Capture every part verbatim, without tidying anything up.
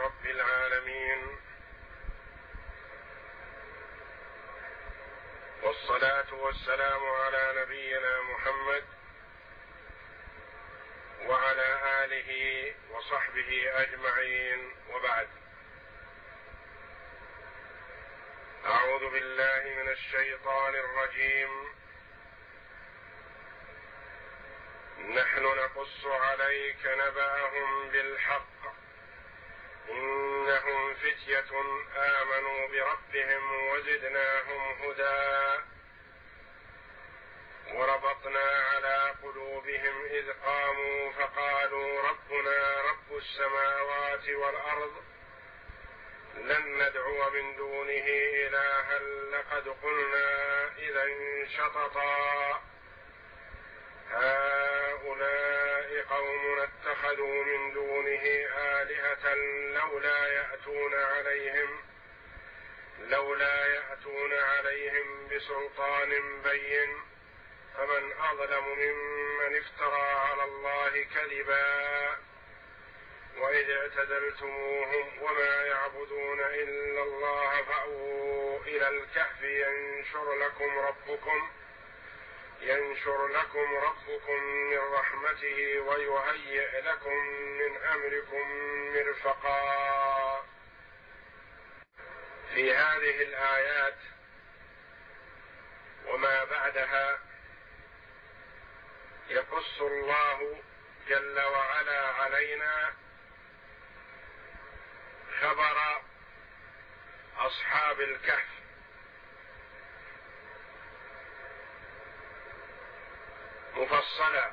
رب العالمين، والصلاة والسلام على نبينا محمد وعلى آله وصحبه أجمعين، وبعد. أعوذ بالله من الشيطان الرجيم. نحن نقص عليك نبأهم بالحق إنهم فتية آمنوا بربهم وزدناهم هدى وربطنا على قلوبهم إذ قاموا فقالوا ربنا رب السماوات والأرض لن ندعو من دونه إلها لقد قلنا إذا شططا هؤلاء قوم اتخذوا من دونه آلهة لولا يأتون عليهم لولا يأتون عليهم بسلطان بين فمن أظلم ممن افترى على الله كذبا وإذ اعتزلتموهم وما يعبدون إلا الله فأووا إلى الكهف ينشر لكم ربكم ينشر لكم ربكم من رحمته ويهيئ لكم من أمركم مرفقا. في هذه الآيات وما بعدها يقص الله جل وعلا علينا خبر أصحاب الكهف، مفصلا،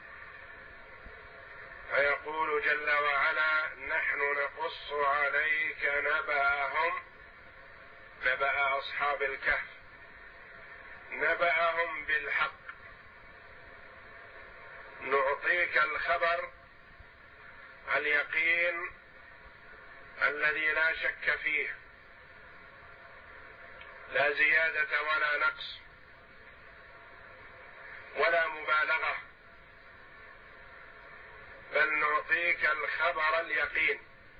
فيقول جل وعلا نحن نقص عليك نبأهم، نبأ أصحاب الكهف، نبأهم بالحق، نعطيك الخبر اليقين الذي لا شك فيه، لا زيادة ولا نقص ولا مبالغة، بل نعطيك الخبر اليقين.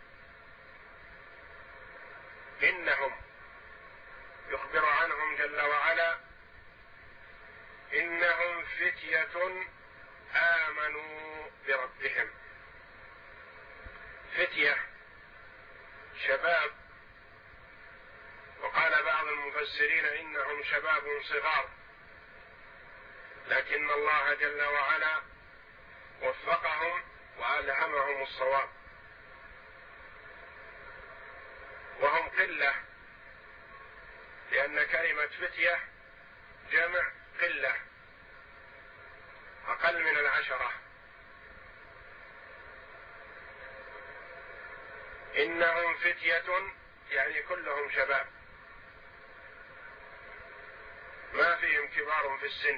إنهم، يخبر عنهم جل وعلا، إنهم فتية آمنوا بربهم. فتية شباب، وقال بعض المفسرين إنهم شباب صغار، لكن الله جل وعلا وفقهم وألهمهم الصواب، وهم قلة، لأن كلمة فتية جمع قلة، أقل من العشرة. إنهم فتية يعني كلهم شباب، ما فيهم كبار في السن.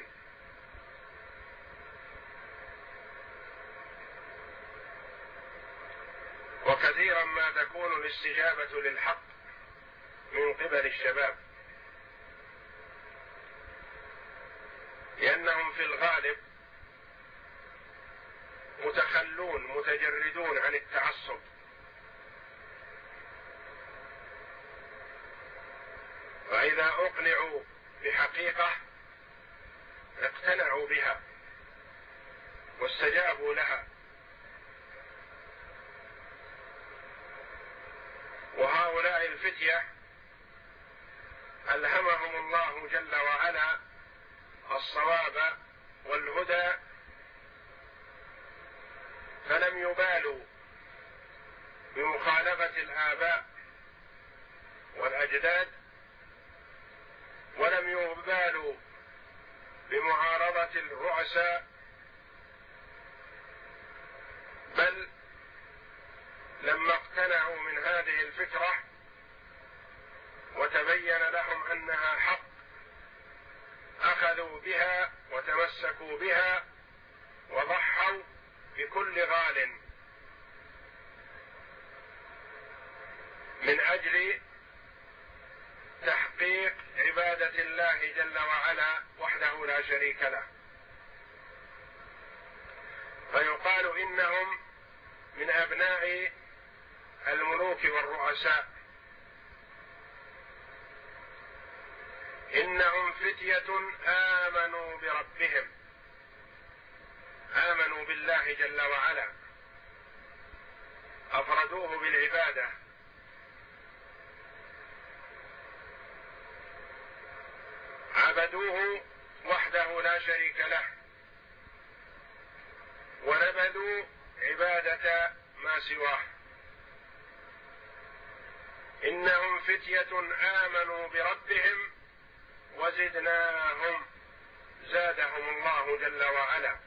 وكثيرا ما تكون الاستجابة للحق من قبل الشباب، لأنهم في الغالب متخلون متجردون عن التعصب، فإذا أقنعوا بحقيقة اقتنعوا بها واستجابوا لها. وهؤلاء الفتية ألهمهم الله جل وعلا الصواب والهدى، فلم يبالوا بمخالفة الآباء والأجداد، ولم يبالوا بمعارضة الرؤساء، بل لما اقتنعوا من هذه الفكرة وتبين لهم أنها حق أخذوا بها وتمسكوا بها وضحوا بكل غال من أجل تحقيق عبادة الله جل وعلا وحده لا شريك له. فيقال إنهم من أبناء الملوك والرؤساء: إنهم فتية آمنوا بربهم، آمنوا بالله جل وعلا، أفردوه بالعبادة، عبدوه وحده لا شريك له، ونبذوا عبادة ما سواه. إنهم فتية آمنوا بربهم وزدناهم، زادهم الله جل وعلا،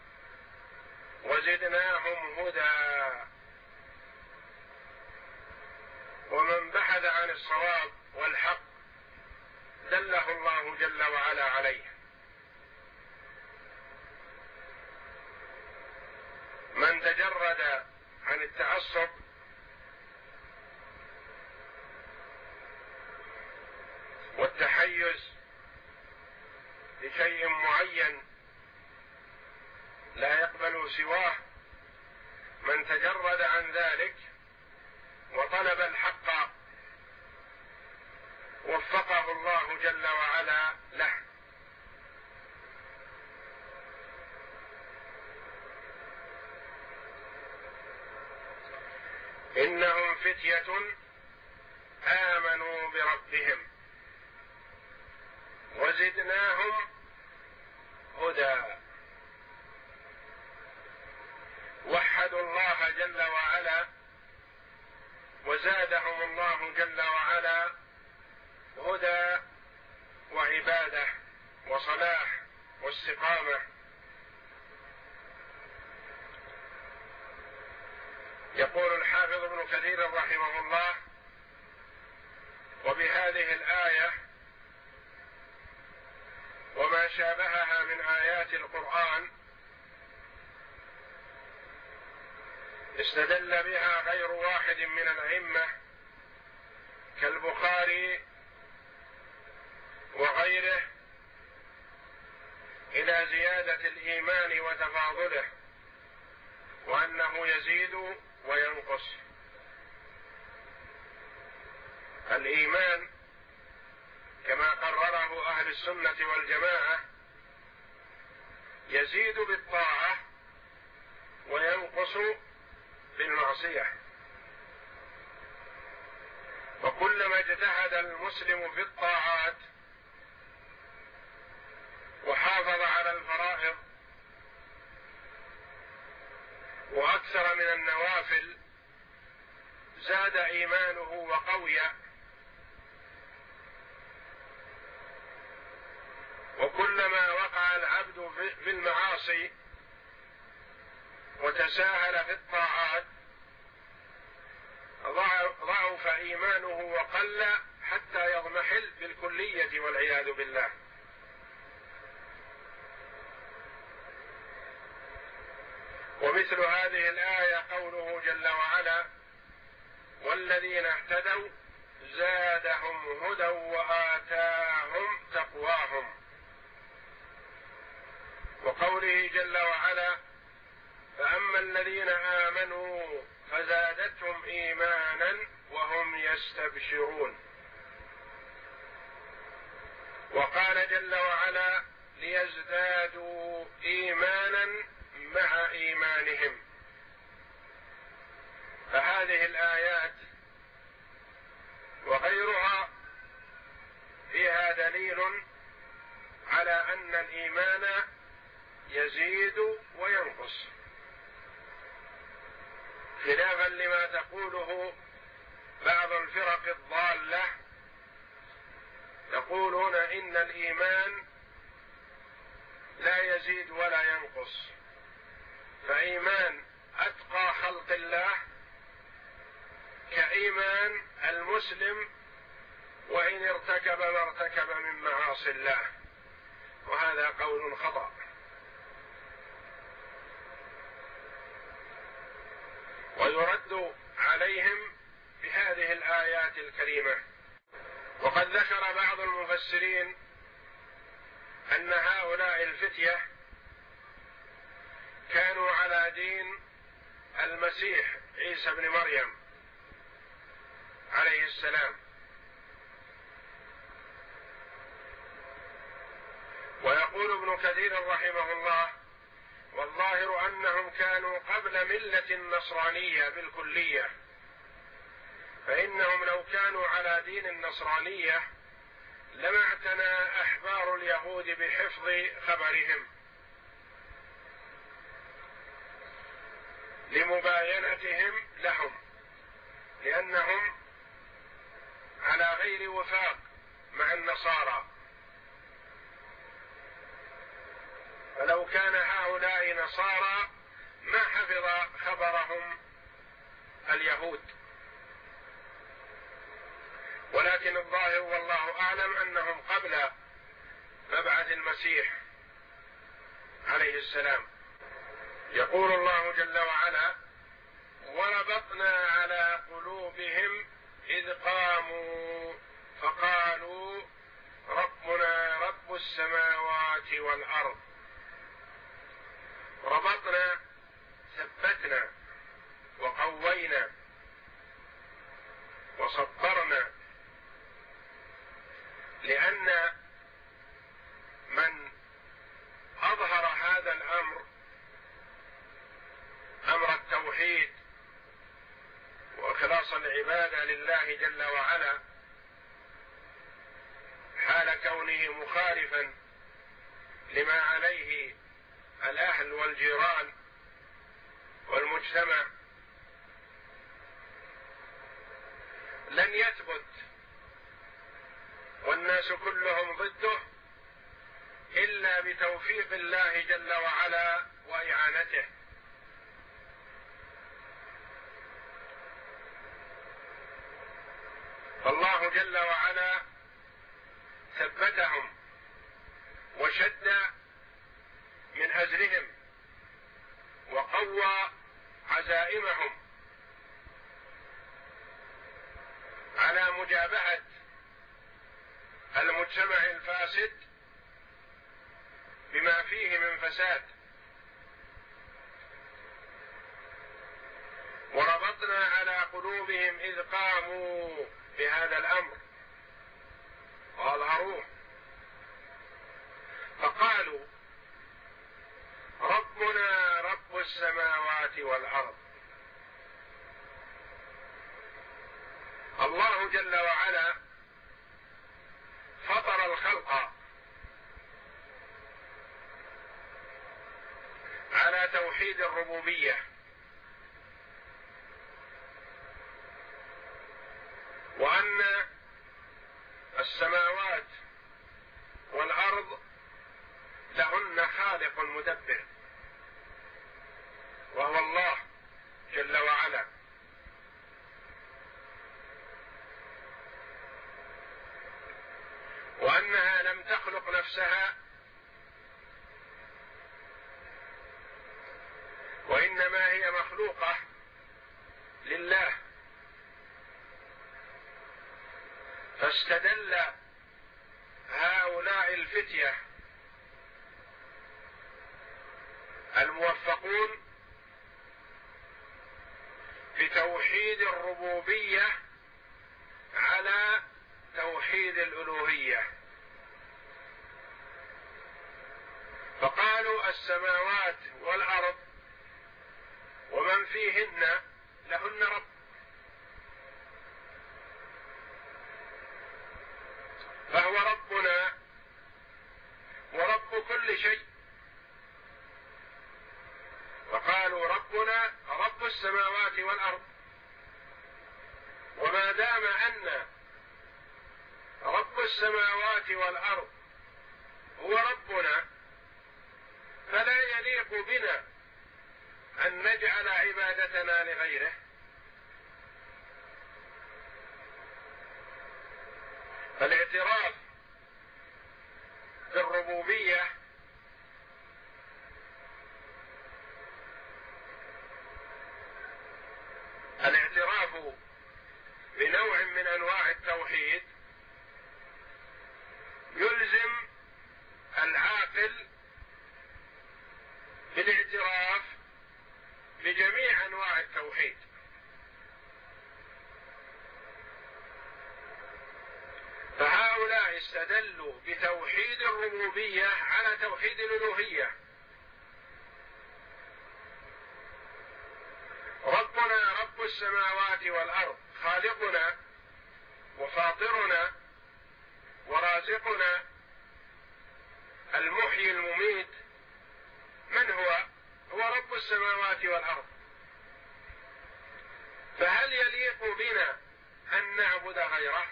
وزدناهم هدى. ومن بحث عن الصواب والحق دله الله جل وعلا عليه. من تجرد عن التعصب والتحيز لشيء معين لا يقبل سواه، من تجرد عن ذلك وطلب الحق وفقه الله جل وعلا له. إنهم فتية آمنوا بربهم وزدناهم هدى، وحدوا الله جل وعلا وزادهم الله جل وعلا هدى وعبادة وصلاح واستقامة. يقول الحافظ ابن كثير رحمه الله: وبهذه الآية وما شابهها من آيات القرآن استدل بها غير واحد من الأئمة كالبخاري وغيره إلى زيادة الإيمان وتفاضله، وأنه يزيد وينقص. الإيمان كما قرره أهل السنة والجماعة يزيد بالطاعة وينقص بالمعصية، وكلما اجتهد المسلم في الطاعات وحافظ على الفرائض وأكثر من النوافل زاد إيمانه وقوي، وكلما وقع العبد في المعاصي وتساهل في الطاعات ضعف إيمانه وقل حتى يضمحل بالكلية والعياذ بالله. ومثل هذه الآية قوله جل وعلا: والذين اهتدوا زادهم هدى وآتاهم تقواهم. وقوله جل وعلا: فأما الذين آمنوا فزادتهم إيمانا وهم يستبشرون. وقال جل وعلا: ليزدادوا إيمانا مع إيمانهم. فهذه الآيات وغيرها فيها دليل على أن الإيمان يزيد وينقص، خلافا لما تقوله بعض الفرق الضالة، يقولون إن الإيمان لا يزيد ولا ينقص، فإيمان أتقى خلق الله كإيمان المسلم وإن ارتكب ما ارتكب من معاصي الله، وهذا قول خطأ. ويرد عليهم بهذه الآيات الكريمة. وقد ذكر بعض المفسرين أن هؤلاء الفتية كانوا على دين المسيح عيسى بن مريم عليه السلام. ويقول ابن كثير رحمه الله: والظاهر أنهم كانوا قبل ملة النصرانية بالكلية، فإنهم لو كانوا على دين النصرانية لما اعتنى أحبار اليهود بحفظ خبرهم لمباينتهم لهم، لأنهم على غير وفاق مع النصارى. فلو كان هؤلاء نصارى ما حفظ خبرهم اليهود، ولكن الظاهر والله أعلم أنهم قبل مبعث المسيح عليه السلام. يقول الله جل وعلا: وربطنا على قلوبهم إذ قاموا فقالوا ربنا رب السماوات والأرض. ربطنا، ثبتنا وقوينا وصبرنا، لأن من أظهر هذا الأمر، أمر التوحيد وإخلاص العبادة لله جل وعلا، حال كونه مخالفا لما عليه الأهل والجيران والمجتمع، لن يثبت والناس كلهم ضده إلا بتوفيق الله جل وعلا وإعانته. فالله جل وعلا ثبتهم وشد من أزرهم وقوى عزائمهم على مجابهة المجتمع الفاسد بما فيه من فساد. وربطنا على قلوبهم إذ قاموا بهذا الأمر وأظهروه، فقالوا ربنا رب السماوات والأرض. الله جل وعلا فطر الخلق على توحيد الربوبية، وأن السماوات والأرض لهن خالق مدبر، وهو الله جل وعلا. وأنها لم تخلق نفسها، وإنما هي مخلوقة لله. فاستدل هؤلاء الفتية الموفقون بتوحيد الربوبية على توحيد الألوهية، فقالوا السماوات والأرض ومن فيهن لهن رب، فهو ربنا ورب كل شيء. فقالوا ربنا رب السماوات والأرض، وما دام أن رب السماوات والأرض هو ربنا، فلا يليق بنا أن نجعل عبادتنا لغيره. فالاعتراف بالربوبية الاعتراف بنوع من أنواع التوحيد يلزم العاقل بالاعتراف بجميع أنواع التوحيد، استدلوا بتوحيد الربوبية على توحيد الألوهية. ربنا رب السماوات والأرض، خالقنا وفاطرنا ورازقنا المحيي المميت، من هو؟ هو رب السماوات والأرض. فهل يليق بنا أن نعبد غيره؟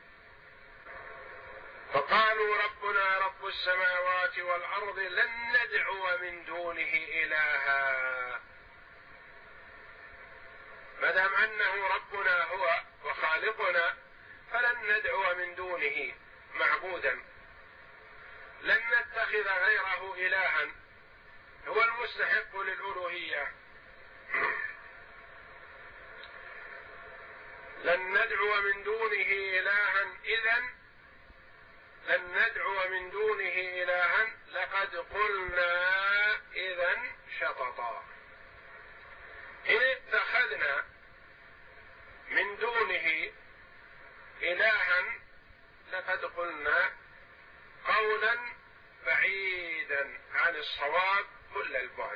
فقالوا ربنا رب السماوات والأرض لن ندعو من دونه إلها. ما دام أنه ربنا هو وخالقنا فلن ندعو من دونه معبودا، لن نتخذ غيره إلها، هو المستحق للألوهية. لن ندعو من دونه إلها، إذن لن ندعو من دونه إلها لقد قلنا إذن شططا. إن اتخذنا من دونه إلها لقد قلنا قولا بعيدا عن الصواب كل البعد.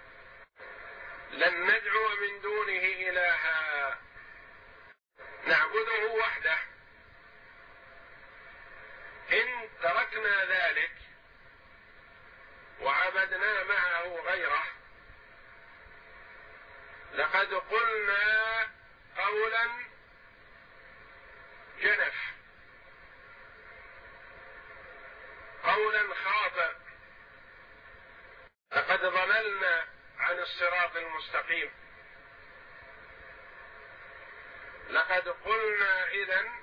لن ندعو من دونه إلها، نعبده وحده. إن تركنا ذلك وعبدنا معه غيره لقد قلنا قولا جنف، قولا خاطئ، لقد ضللنا عن الصراط المستقيم. لقد قلنا إذن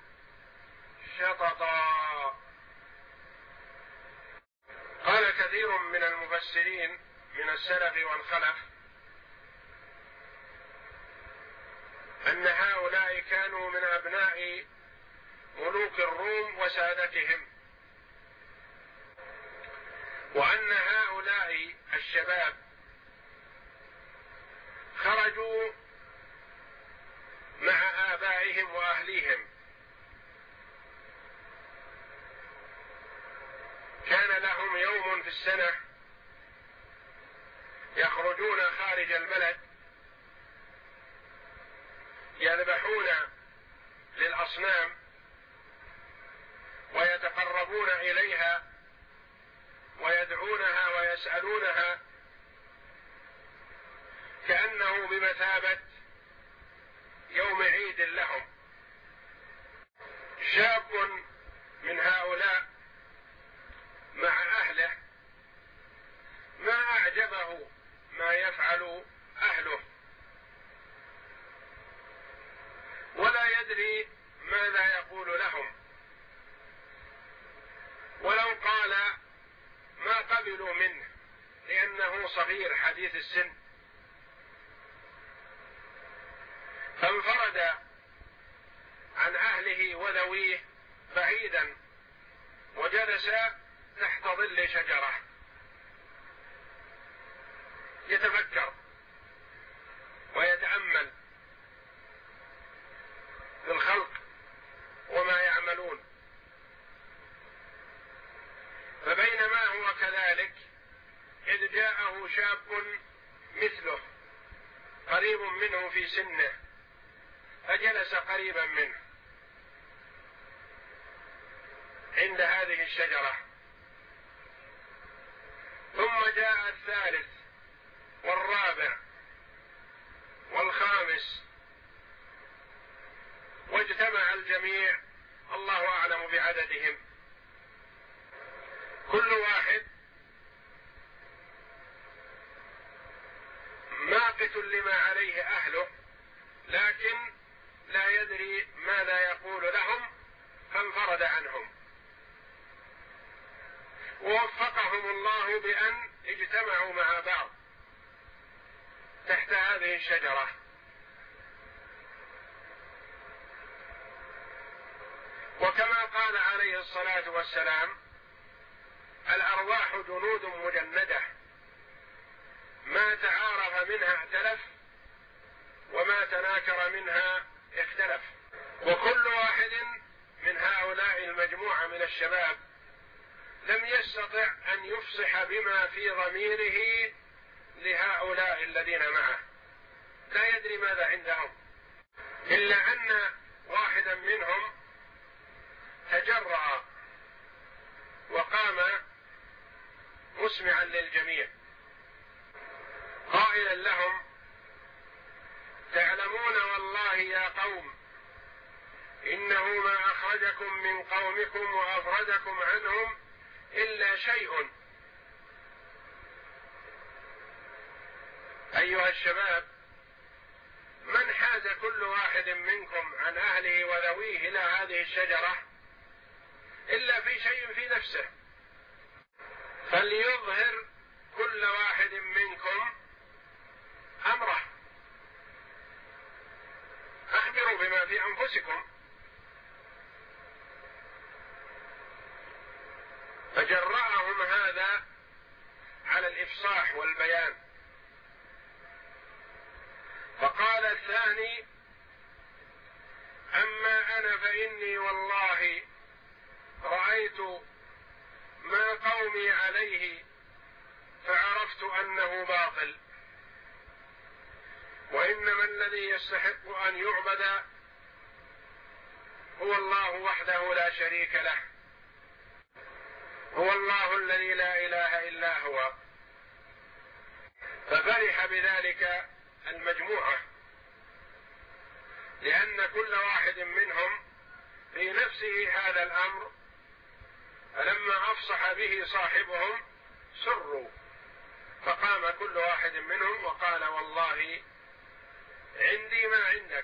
شططا. قال كثير من المفسرين من السلف والخلف أن هؤلاء كانوا من أبناء ملوك الروم وسادتهم، وأن هؤلاء الشباب خرجوا مع آبائهم وأهليهم، كان لهم يوم في السنة يخرجون خارج البلد يذبحون للأصنام ويتقربون إليها ويدعونها ويسألونها كأنه بمثابة يوم عيد لهم. شاب من هؤلاء مع أهله ما أعجبه ما يفعل أهله، ولا يدري ماذا يقول لهم، ولو قال ما قبلوا منه لأنه صغير حديث السن. فانفرد عن أهله وذويه بعيدا وجلس تحت ظل شجرة يتفكر ويتأمل في الخلق وما يعملون. فبينما هو كذلك إذ جاءه شاب مثله قريب منه في سنه فجلس قريبا منه عند هذه الشجرة، ثم جاء الثالث والرابع والخامس واجتمع الجميع، الله أعلم بعددهم، كل واحد ماقت لما عليه أهله لكن لا يدري ماذا يقول لهم، فانفرد عنهم. ووفقهم الله بأن اجتمعوا مع بعض تحت هذه الشجرة. وكما قال عليه الصلاة والسلام الأرواح جنود مجندة ما تعارف منها ائتلف وما تناكر منها اختلف. وكل واحد من هؤلاء المجموعة مجموعة من الشباب لم يستطع أن يفصح بما في ضميره لهؤلاء الذين معه، لا يدري ماذا عندهم، إلا أن واحدا منهم تجرأ وقام مسمعا للجميع قائلا لهم: تعلمون والله يا قوم إنه ما أخرجكم من قومكم وأفردكم عنهم إلا شيء. أيها الشباب، من حاز كل واحد منكم عن أهله وذويه إلى هذه الشجرة إلا في شيء في نفسه، فليظهر كل واحد منكم أمره، أخبروا بما في أنفسكم. فجرأهم هذا على الإفصاح والبيان. فقال الثاني: أما أنا فإني والله رأيت ما قومي عليه فعرفت أنه باطل، وإنما الذي يستحق أن يعبد هو الله وحده لا شريك له، هو الله الذي لا إله إلا هو. ففرح بذلك المجموعة، لأن كل واحد منهم في نفسه هذا الأمر، فلما أفصح به صاحبهم سروا، فقام كل واحد منهم وقال: والله عندي ما عندك.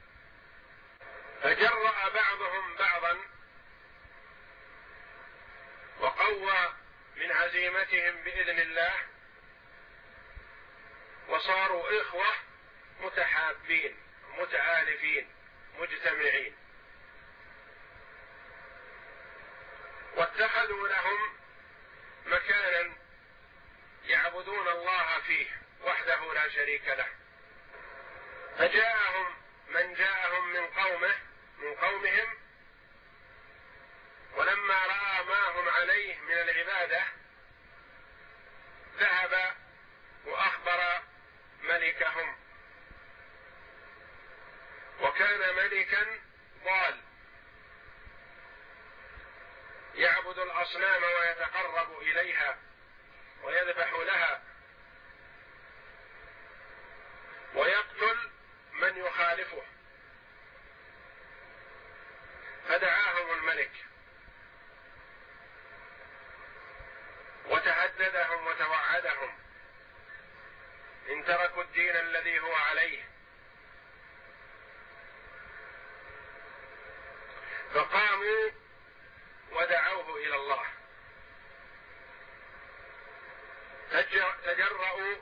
فجرأ بعضهم بعضا وقوى من عزيمتهم بإذن الله، وصاروا إخوة متحابين متآلفين مجتمعين، واتخذوا لهم مكانا يعبدون الله فيه وحده لا شريك له. فجاءهم من جاءهم من قومه من قومهم، ولما رأى ما هم عليه من العبادة ذهب وأخبر ملكهم، وكان ملكا ضال يعبد الأصنام ويتقرب إليها ويذبح لها ويقتل من يخالفه. فدعاهم الملك وتهددهم وتوعدهم إن تركوا الدين الذي هو عليه. فقاموا ودعوه إلى الله، تجرؤوا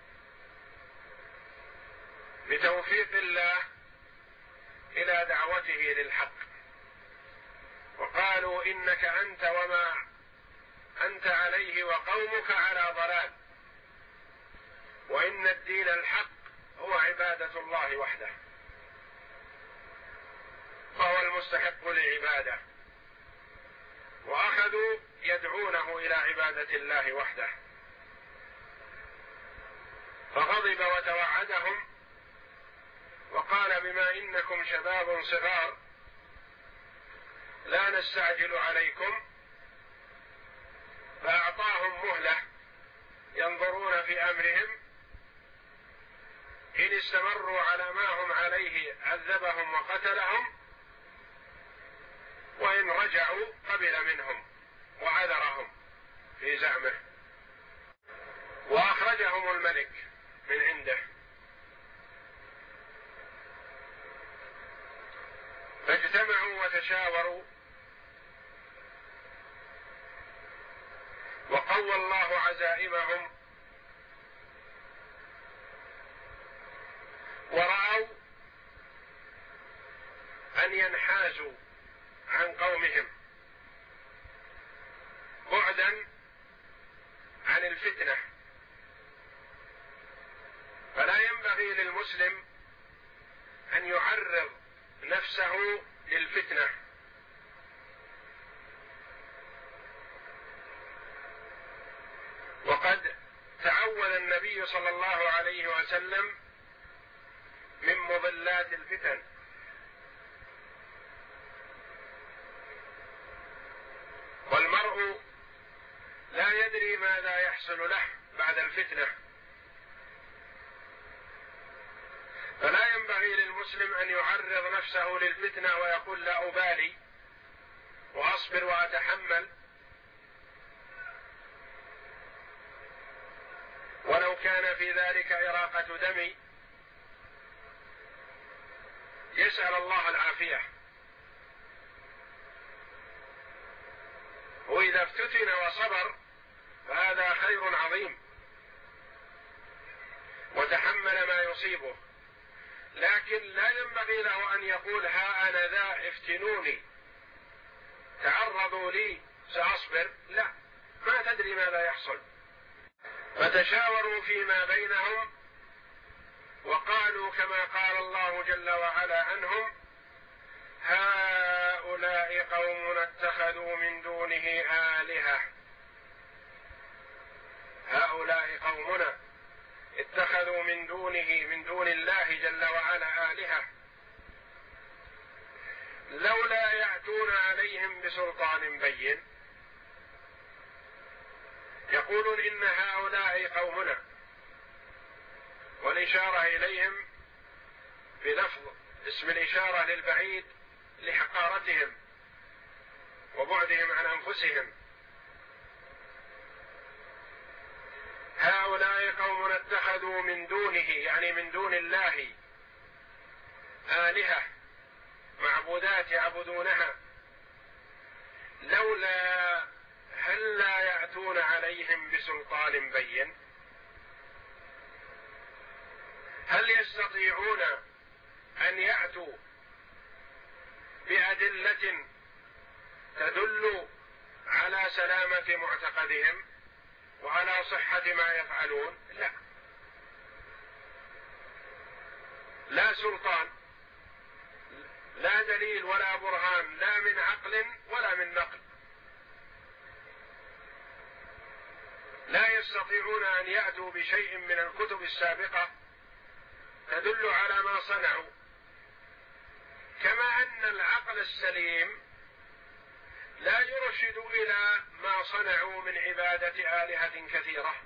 بتوفيق الله إلى دعوته للحق، وقالوا: إنك أنت وما أنت عليه وقومك على ضلال، وإن الدين الحق هو عبادة الله وحده، فهو المستحق للعبادة. وأخذوا يدعونه إلى عبادة الله وحده. فغضب وتوعدهم وقال: بما إنكم شباب صغار لا نستعجل عليكم، فأعطاهم مهلة ينظرون في أمرهم، إن استمروا على ما هم عليه عذبهم وقتلهم، وإن رجعوا قبل منهم وعذرهم في زعمه. وأخرجهم الملك من عنده، فاجتمعوا وتشاوروا، وقوى الله عزائمهم، ورأوا أن ينحازوا عن قومهم بعدا عن الفتنة. فلا ينبغي للمسلم أن يعرض نفسه للفتنة، النبي صلى الله عليه وسلم من مضلات الفتن، والمرء لا يدري ماذا يحصل له بعد الفتنة، فلا ينبغي للمسلم أن يعرض نفسه للفتنة ويقول لا أبالي وأصبر وأتحمل، ولو كان في ذلك إراقة دم. يسأل الله العافية، وإذا افتتن وصبر فهذا خير عظيم وتحمل ما يصيبه، لكن لا ينبغي له أن يقول ها أنا ذا افتنوني تعرضوا لي سأصبر، لا، ما تدري ماذا يحصل. فتشاوروا فيما بينهم وقالوا كما قال الله جل وعلا عنهم: هؤلاء قوم اتخذوا من دونه آلهة. هؤلاء قومنا اتخذوا من دونه من دون الله جل وعلا آلهة لولا يأتون عليهم بسلطان بين. يقولون إن هؤلاء قومنا، والإشارة إليهم بلفظ اسم الإشارة للبعيد لحقارتهم وبعدهم عن أنفسهم. هؤلاء قوم اتخذوا من دونه، يعني من دون الله، آلهة معبودات يعبدونها لولا هل لا يأتون عليهم بسلطان بين. هل يستطيعون أن يأتوا بأدلة تدل على سلامة معتقدهم وعلى صحة ما يفعلون؟ لا، لا سلطان، لا دليل ولا برهان، لا من عقل ولا من نقل. لا يستطيعون أن يأتوا بشيء من الكتب السابقة تدل على ما صنعوا، كما أن العقل السليم لا يرشد إلى ما صنعوا من عبادة آلهة كثيرة.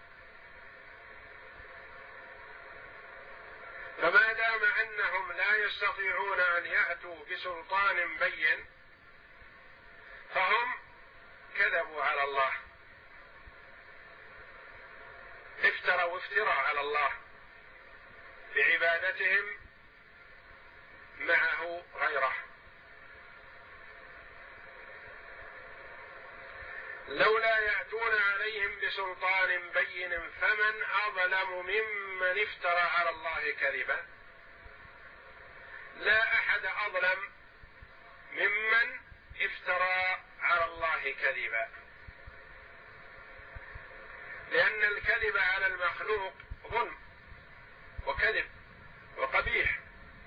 فما دام أنهم لا يستطيعون أن يأتوا بسلطان بين فهم كذبوا على الله، افتروا افتراء على الله بعبادتهم معه غيره. لولا يأتون عليهم بسلطان بين فمن أظلم ممن افترى على الله كذبا. لا أحد أظلم ممن افترى على الله كذبا، لأن الكذب على المخلوق ظلم وكذب وقبيح،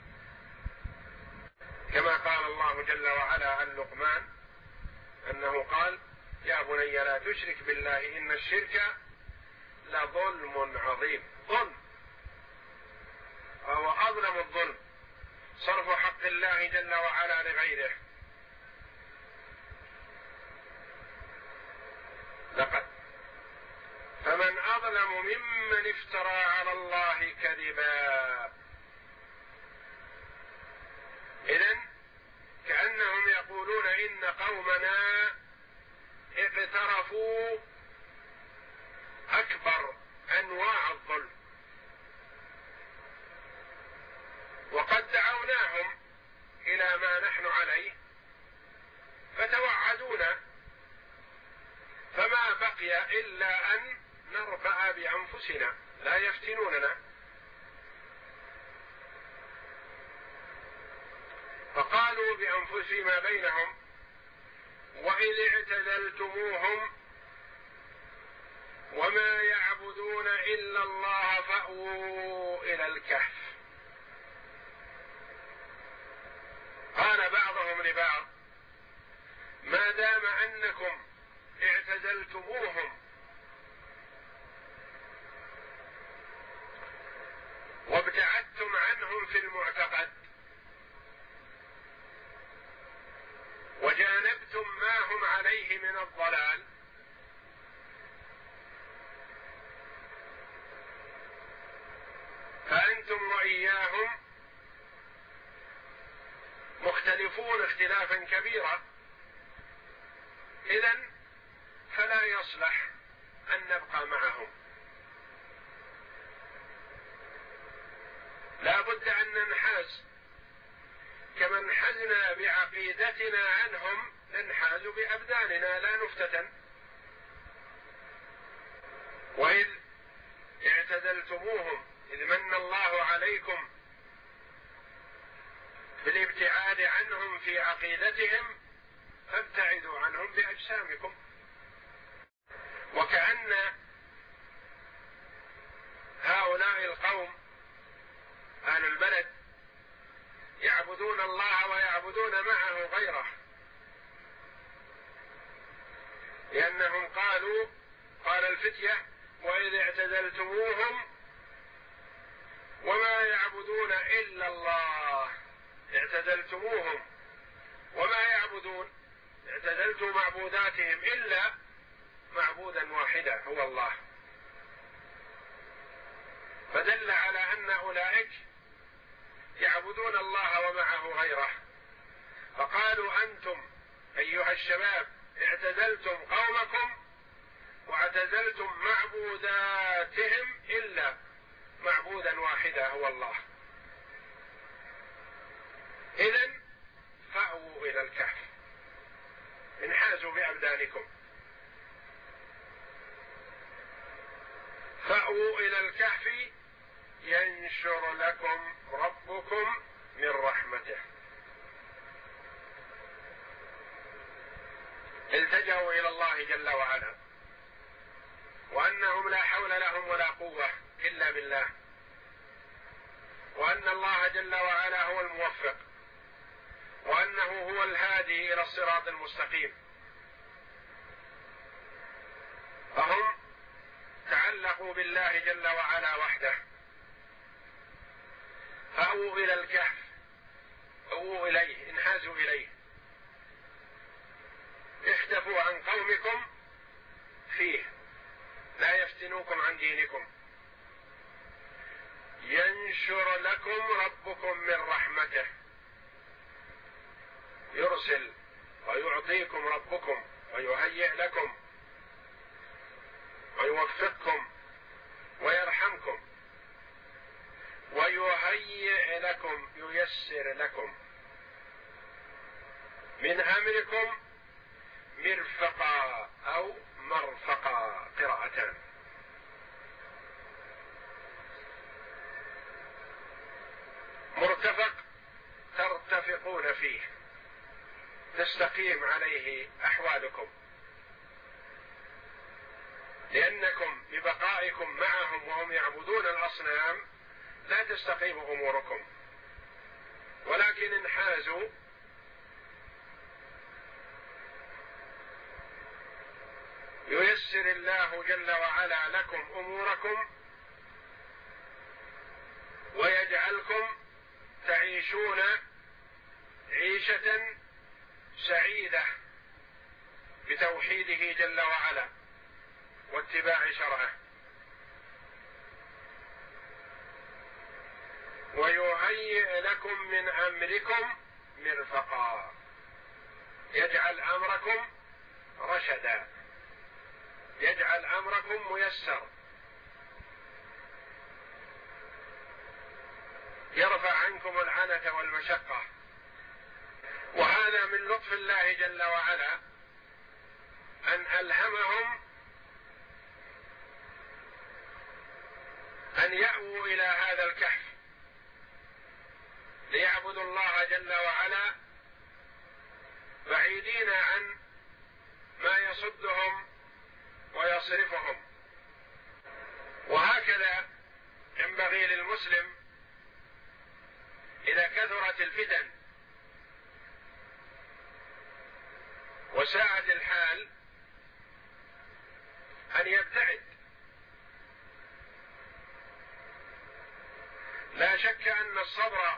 كما قال الله جل وعلا عن لقمان أنه قال: يا بني لا تشرك بالله إن الشرك لظلم عظيم. ظلم، وهو أظلم الظلم صرف حق الله جل وعلا لغيره. لقد فمن أظلم ممن افترى على الله كذبا. إذن كأنهم يقولون إن قومنا اقترفوا أكبر أنواع الظلم، وقد دعوناهم إلى ما نحن عليه فتوعدونا، فما بقي إلا أن نربأ بأنفسنا، لا يفتنوننا. فقالوا بأنفسهم ما بينهم: وإذ اعتزلتموهم وما يعبدون إلا الله فأووا إلى الكهف. قال بعضهم لبعض: ما دام أنكم اعتزلتموهم الضلال فأنتم وإياهم مختلفون اختلافا كبيرا، إذن فلا يصلح أن نبقى معهم، لا بد أن ننحاز كما انحزنا بعقيدتنا عنهم ننحاز بأبداننا لا نفتتن. وإذ اعتزلتموهم إذ من الله عليكم بالابتعاد عنهم في عقيدتهم فابتعدوا عنهم بأجسامكم. وكأن هؤلاء القوم أهل البلد يعبدون الله ويعبدون معه غيره، لأنهم قالوا قال الفتية وإذ اعتزلتموهم وما يعبدون إلا الله. اعتزلتموهم وما يعبدون، اعتزلتم معبوداتهم إلا معبودا واحدا هو الله، فدل على أن أولئك يعبدون الله ومعه غيره. فقالوا أنتم أيها الشباب اعتزلتم قومكم واعتزلتم معبوداتهم إلا معبودا واحدا هو الله، إذن فأووا إلى الكهف، انحازوا بأبدانكم، فأووا إلى الكهف ينشر لكم ربكم من رحمته. التجأوا إلى الله جل وعلا، وأنهم لا حول لهم ولا قوة إلا بالله، وأن الله جل وعلا هو الموفق، وأنه هو الهادي إلى الصراط المستقيم. فهم تعلقوا بالله جل وعلا وحده، فأووا إلى الكهف، أووا إليه، انحازوا إليه، اختفوا عن قومكم فيه لا يفتنوكم عن دينكم. ينشر لكم ربكم من رحمته، يرسل ويعطيكم ربكم ويهيئ لكم ويوفقكم ويرحمكم ويهيئ لكم ييسر لكم من أمركم مرفقا أو مرفقا قراءتان. مرتفق ترتفقون فيه، تستقيم عليه أحوالكم، لأنكم ببقائكم معهم وهم يعبدون الأصنام لا تستقيم أموركم، ولكن انحازوا ييسر الله جل وعلا لكم أموركم ويجعلكم تعيشون عيشة سعيدة بتوحيده جل وعلا واتباع شرعه. ويهيئ لكم من أمركم مرفقا، يجعل أمركم رشدا، يجعل أمركم ميسر، يرفع عنكم العنة والمشقة. وهذا من لطف الله جل وعلا أن ألهمهم أن يأووا إلى هذا الكهف ليعبدوا الله جل وعلا بعيدين عن ما يصدهم ويصرفهم. وهكذا ينبغي للمسلم إذا كثرت الفتن وساءت الحال أن يبتعد. لا شك أن الصبر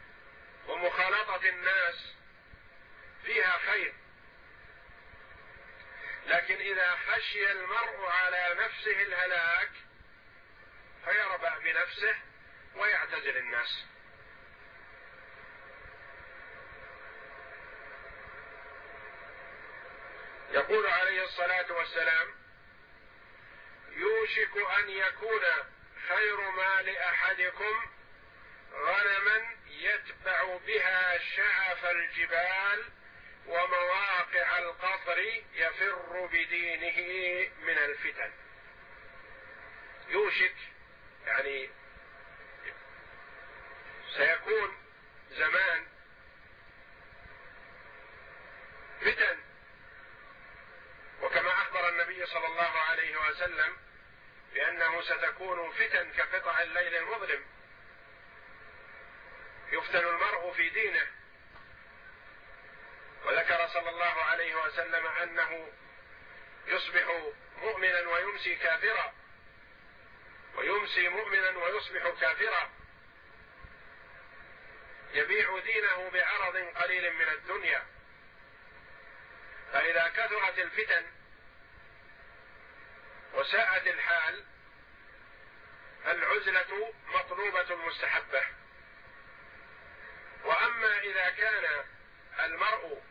ومخالطة الناس فيها خير، لكن إذا خشي المرء على نفسه الهلاك فيربأ بنفسه ويعتزل الناس. يقول عليه الصلاة والسلام: يوشك أن يكون خير مال أحدكم غنما يتبع بها شعف الجبال ومواقع القطر يفر بدينه من الفتن. يوشك يعني سيكون زمان فتن، وكما أخبر النبي صلى الله عليه وسلم بأنه ستكون فتن كقطع الليل المظلم، يفتن المرء في دينه. وذكر صلى الله عليه وسلم أنه يصبح مؤمنا ويمسي كافرا، ويمسي مؤمنا ويصبح كافرا، يبيع دينه بعرض قليل من الدنيا. فإذا كثرت الفتن وساءت الحال العزلة مطلوبة مستحبة. وأما إذا كان المرء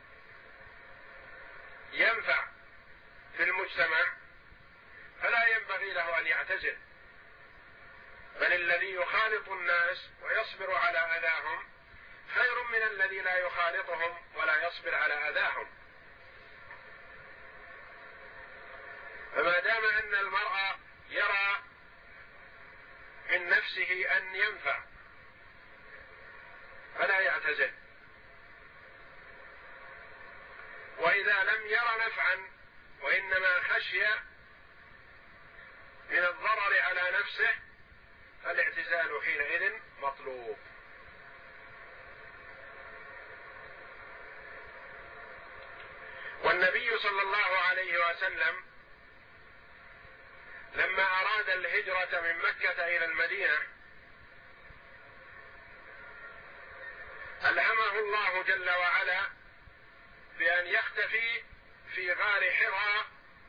ينفع في المجتمع فلا ينبغي له أن يعتزل، بل الذي يخالط الناس ويصبر على أذاهم خير من الذي لا يخالطهم ولا يصبر على أذاهم. فما دام أن المرء يرى من نفسه أن ينفع فلا يعتزل، وإذا لم ير نفعا وإنما خشي من الضرر على نفسه فالاعتزال حينئذ مطلوب. والنبي صلى الله عليه وسلم لما أراد الهجرة من مكة إلى المدينة ألهمه الله جل وعلا بأن يختفي في غار حراء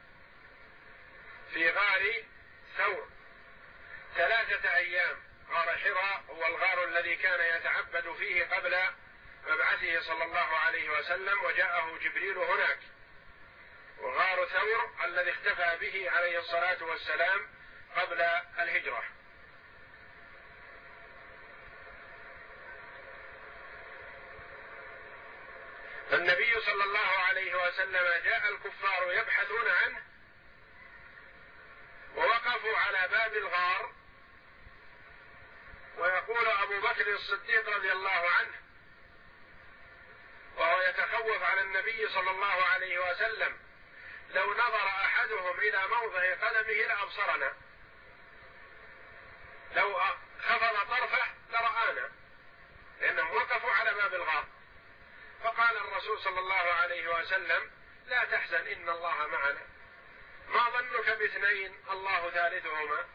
في غار ثور ثلاثة أيام. غار حراء هو الغار الذي كان يتعبد فيه قبل مبعثه صلى الله عليه وسلم، وجاءه جبريل هناك. وغار ثور الذي اختفى به عليه الصلاة والسلام قبل الهجرة. فالنبي صلى الله عليه وسلم جاء الكفار يبحثون عنه ووقفوا على باب الغار، ويقول أبو بكر الصديق رضي الله عنه وهو يتخوف على النبي صلى الله عليه وسلم: لو نظر أحدهم إلى موضع قدمه لأبصرنا، لو خفض طرفه لرآنا، لأنهم وقفوا على باب الغار. فقال الرسول صلى الله عليه وسلم: لا تحزن إن الله معنا، ما ظنك باثنين الله ثالثهما.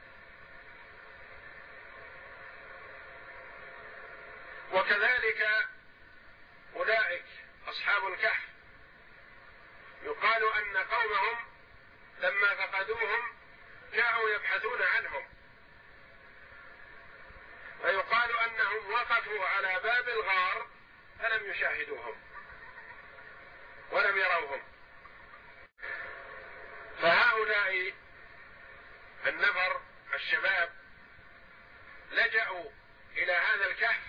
وكذلك أولئك أصحاب الكهف يقال أن قومهم لما فقدوهم جاءوا يبحثون عنهم، فيقال أنهم وقفوا على باب الغار فلم يشاهدوهم ولم يروهم. فهؤلاء النفر الشباب لجأوا إلى هذا الكهف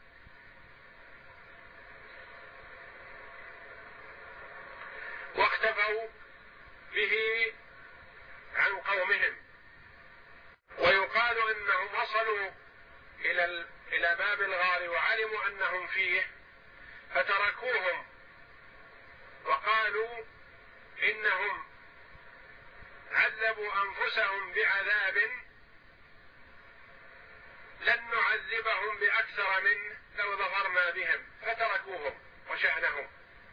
واختفوا به عن قومهم. ويقال انهم وصلوا الى الى باب الغار وعلموا انهم فيه فتركوهم وقالوا انهم عذبوا انفسهم بعذاب لن نعذبهم باكثر منه لو ظفرنا بهم، فتركوهم وشأنهم.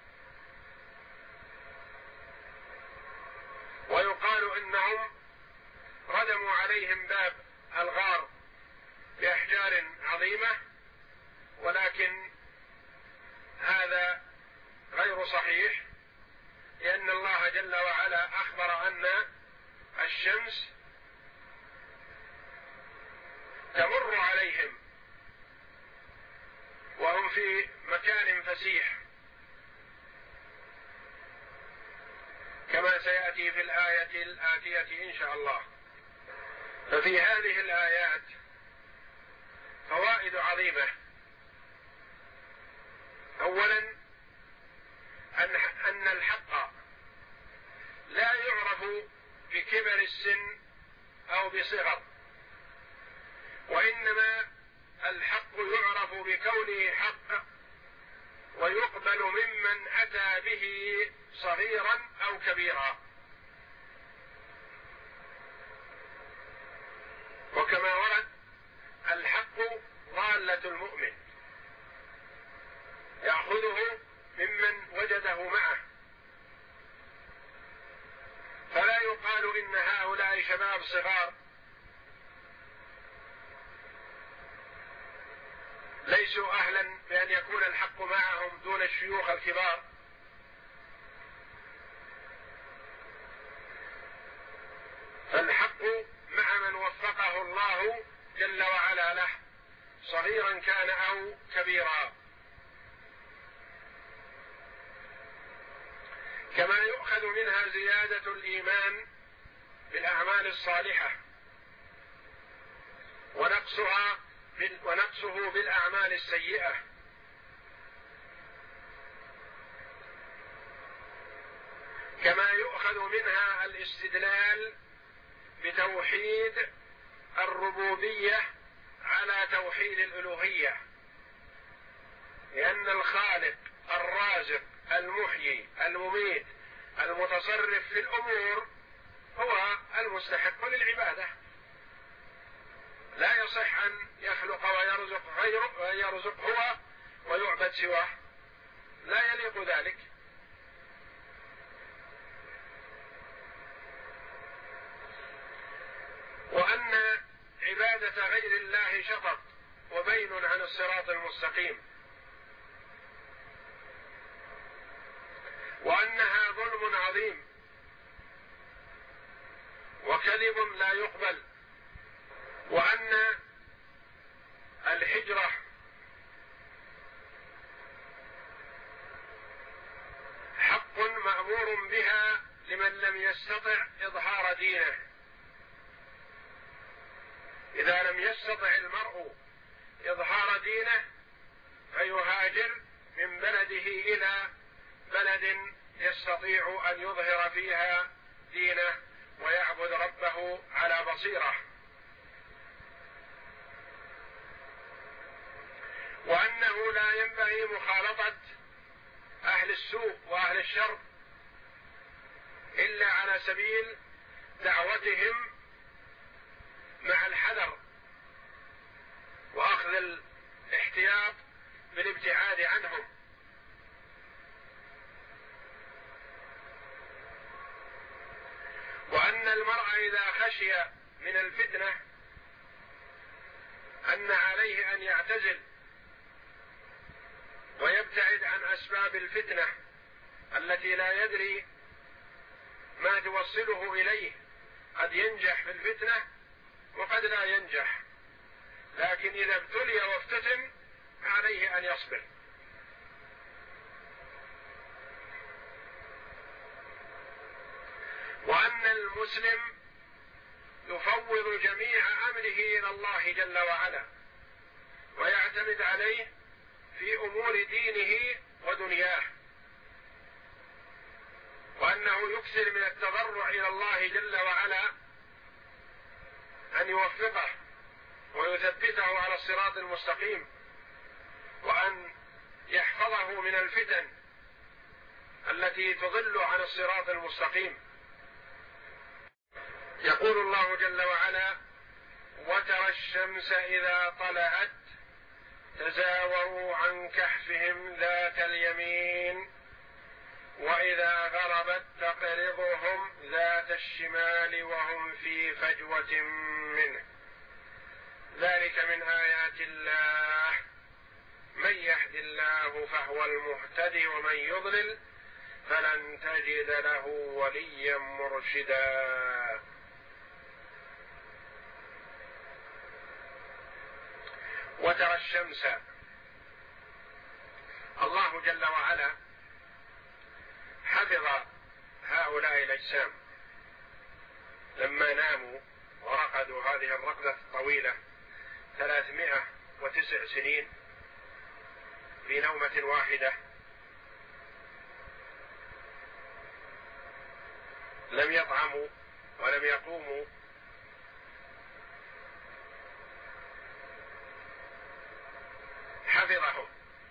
ويقال انهم ردموا عليهم باب الغار بأحجار عظيمة، ولكن هذا غير صحيح، لأن الله جل الشمس تمر عليهم وهم في مكان فسيح، كما سيأتي في الآية الآتية إن شاء الله. ففي هذه الآيات فوائد عظيمة. أولا أن الحق لا يعرف بكبر السن أو بصغر، وإنما الحق يعرف بكونه حق ويقبل ممن أتى به صغيرا أو كبيرا. وكما ورد الحق ضالة المؤمن يأخذه ممن وجده معه، فلا يقال إن هؤلاء شباب صغار ليسوا أهلا بأن يكون الحق معهم دون الشيوخ الكبار، فالحق مع من وفقه الله جل وعلا له صغيرا كان أو كبيرا. كما يؤخذ منها زيادة الإيمان بالأعمال الصالحة ونقصها ونقصه بالأعمال السيئة. كما يؤخذ منها الاستدلال بتوحيد الربوبية على توحيد الألوهية، لأن الخالق الرازق المحيي المميت المتصرف في الأمور هو المستحق للعبادة، لا يصح أن يخلق ويرزق غيره ويرزق هو ويعبد سواه، لا يليق ذلك. وأن عبادة غير الله شطط وبين عن الصراط المستقيم، وأنها ظلم عظيم وكذب لا يقبل، وأن الهجرة حق مأمور بها لمن لم يستطع إظهار دينه. إذا لم يستطع المرء إظهار دينه فيهاجر من بلده إلى بلد يستطيع أن يظهر فيها دينه ويعبد ربه على بصيرة. وأنه لا ينبغي مخالطة أهل السوء وأهل الشر إلا على سبيل دعوتهم مع الحذر وأخذ الاحتياط بالابتعاد عنهم. وأن المرء إذا خشي من الفتنة أن عليه أن يعتزل ويبتعد عن أسباب الفتنة التي لا يدري ما توصله إليه، قد ينجح في الفتنة وقد لا ينجح، لكن إذا ابتلي وافتتن عليه أن يصبر. وأن المسلم يفوض جميع أمره إلى الله جل وعلا ويعتمد عليه في أمور دينه ودنياه، وأنه يكثر من التضرع إلى الله جل وعلا أن يوفقه ويثبته على الصراط المستقيم، وأن يحفظه من الفتن التي تضل عن الصراط المستقيم. يقول الله جل وعلا: وترى الشمس إذا طلعت تزاوروا عن كهفهم ذات اليمين وإذا غربت تقرضهم ذات الشمال وهم في فجوة منه ذلك من آيات الله من يهد الله فهو المهتدي ومن يضلل فلن تجد له وليا مرشدا. وترى الشمس. الله جل وعلا حفظ هؤلاء الأجسام لما ناموا ورقدوا هذه الرقدة الطويلة ثلاثمائة وتسع سنين في نومة واحدة، لم يطعموا ولم يقوموا، حفظهم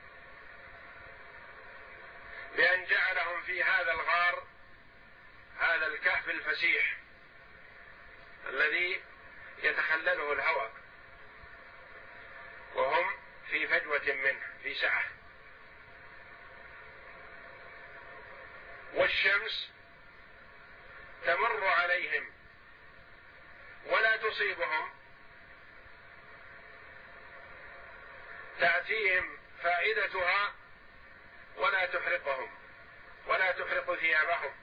بأن جعلهم في هذا الغار، هذا الكهف الفسيح الذي يتخلله الهواء، وهم في فجوة منه في سعة، والشمس تمر عليهم ولا تصيبهم، تأتيهم فائدتها ولا تحرقهم ولا تحرق ثيابهم،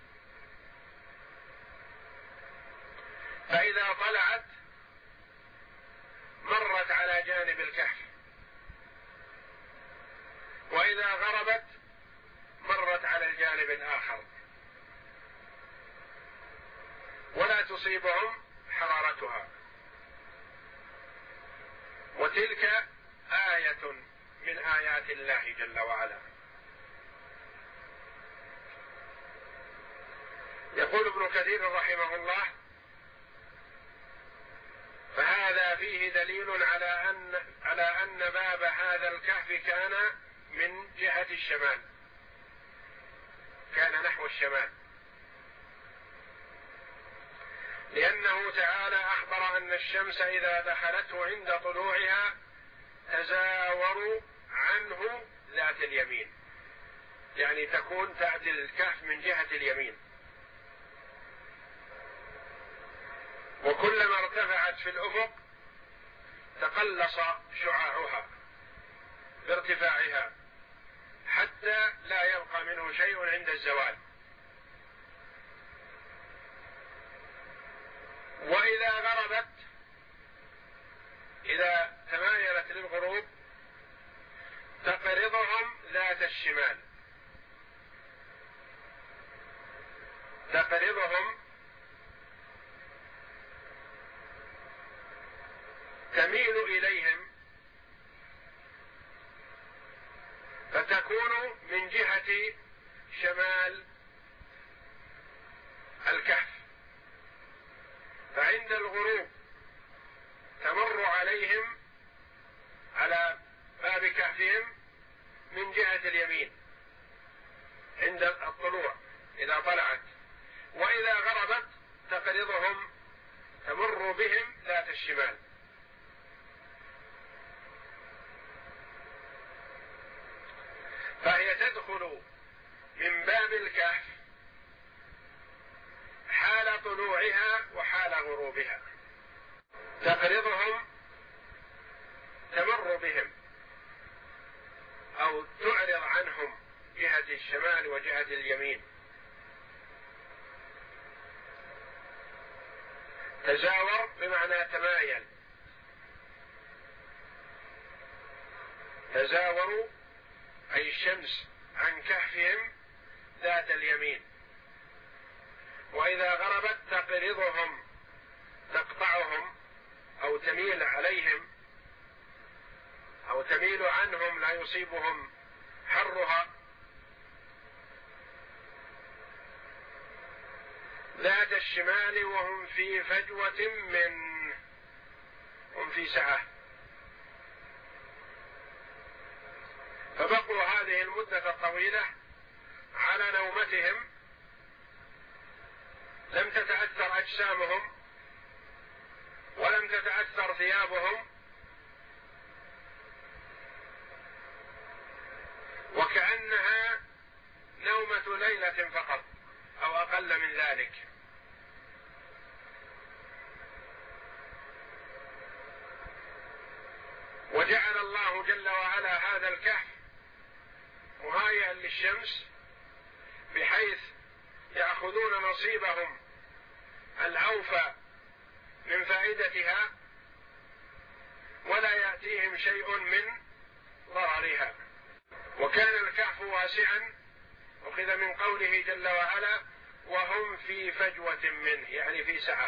فإذا طلعت مرت على جانب الكهف، وإذا غربت مرت على الجانب الآخر، ولا تصيبهم حرارتها. وتلك آية من آيات الله جل وعلا. يقول ابن كثير رحمه الله: فهذا فيه دليل على أن على أن باب هذا الكهف كان من جهة الشمال، كان نحو الشمال، لأنه تعالى أخبر أن الشمس إذا دخلته عند طلوعها تزاوروا عنه ذات اليمين، يعني تكون تأتي الكهف من جهة اليمين، وكلما ارتفعت في الأفق تقلص شعاعها بارتفاعها حتى لا يبقى منه شيء عند الزوال. وإذا غربت، إذا تمايلت للغروب تقرضهم ذات الشمال، تقرضهم تميل إليهم فتكون من جهة شمال الكهف، فعند الغروب تمر عليهم على باب كهفهم من جهة اليمين عند الطلوع إذا طلعت، وإذا غربت تقرضهم تمر بهم ذات الشمال. فهي تدخل من باب الكهف حال طلوعها وحال غروبها، تقرضهم تمر بهم أو تعرض عنهم جهة الشمال وجهة اليمين. تزاور بمعنى تمايل، تزاوروا أي الشمس عن كهفهم ذات اليمين، وإذا غربت تقرضهم تقطعهم أو تميل عليهم أو تميل عنهم لا يصيبهم حرها ذات الشمال وهم في فجوة منه، هم في سعة. فبقوا هذه المدة الطويلة على نومتهم، لم تتأثر أجسامهم ولم تتأثر ثيابهم، وكأنها نومة ليلة فقط أو أقل من ذلك. وجعل الله جل وعلا هذا الكهف مهيئا للشمس بحيث يأخذون نصيبهم الأوفى من فائدتها، ولا يأتيهم شيء من ضررها. وكان الكهف واسعا، أخذ من قوله جل وعلا وهم في فجوة منه، يعني في سعة،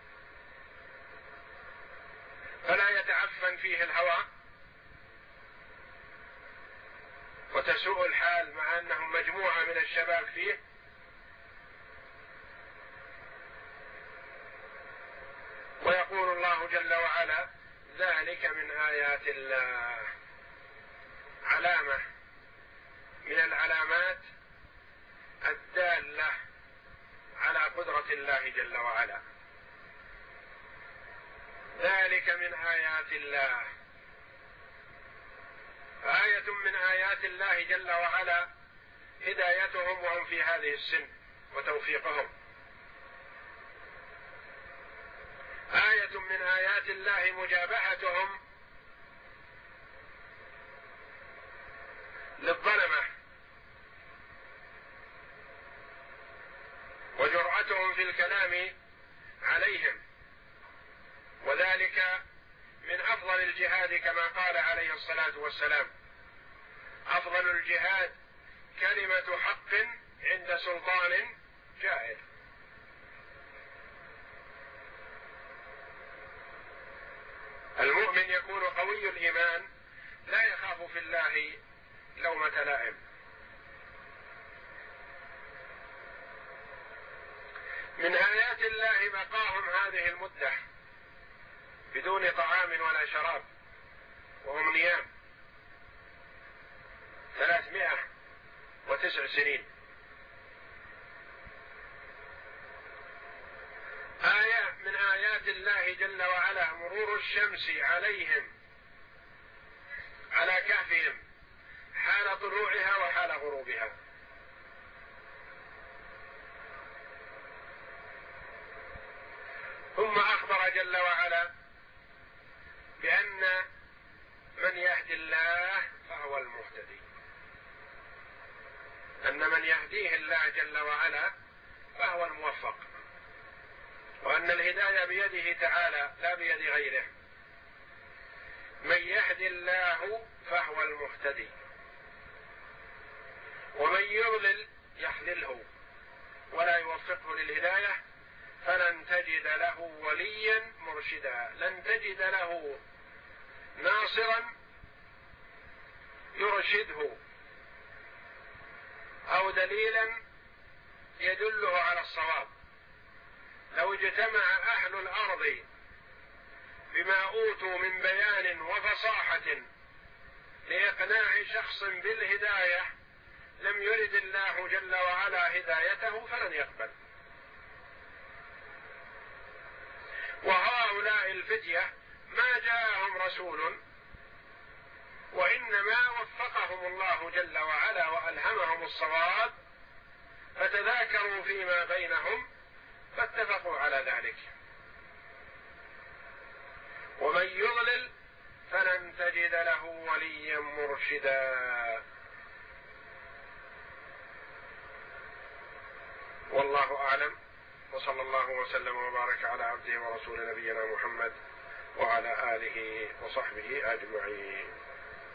فلا يتعفن فيه الهواء وتسوء الحال مع أنهم مجموعة من الشباب فيه. ويقول الله جل وعلا ذلك من آيات الله، علامة من العلامات الدالة على قدرة الله جل وعلا. ذلك من آيات الله، آية من آيات الله جل وعلا هدايتهم وهم في هذه السن وتوفيقهم. آية من آيات الله مجابهتهم للظلمة وجرأتهم في الكلام عليهم، وذلك من أفضل الجهاد كما قال عليه الصلاة والسلام: أفضل الجهاد كلمة حق عند سلطان جائر. المؤمن يكون قوي الإيمان لا يخاف في الله لومة لائم. من آيات الله بقاهم هذه المدة بدون طعام ولا شراب وهم نيام ثلاثمائة وتسع سنين. آية من آيات الله جل وعلا مرور الشمس عليهم على كهفهم حال طلوعها وحال غروبها. ثم أخبر جل وعلا بأن من يهدي الله فهو المهتدي، أن من يهديه الله جل وعلا فهو الموفق، وأن الهداية بيده تعالى لا بيد غيره. من يهدي الله فهو المهتدي، ومن يضلل يحلله ولا يوفقه للهداية فلن تجد له وليا مرشدا، لن تجد له ناصرا يرشده أو دليلا يدله على الصواب. لو اجتمع أهل الأرض بما أوتوا من بيان وفصاحة لإقناع شخص بالهداية لم يرد الله جل وعلا هدايته فلن يقبل. وهؤلاء الفتية ما جاءهم رسول، وإنما وفقهم الله جل وعلا وألهمهم الصواب، فتذاكروا فيما بينهم فاتفقوا على ذلك. ومن يضلل فلن تجد له وليا مرشدا. والله أعلم، وصلى الله وسلم وبارك على عبده ورسول نبينا محمد وعلى آله وصحبه أجمعين.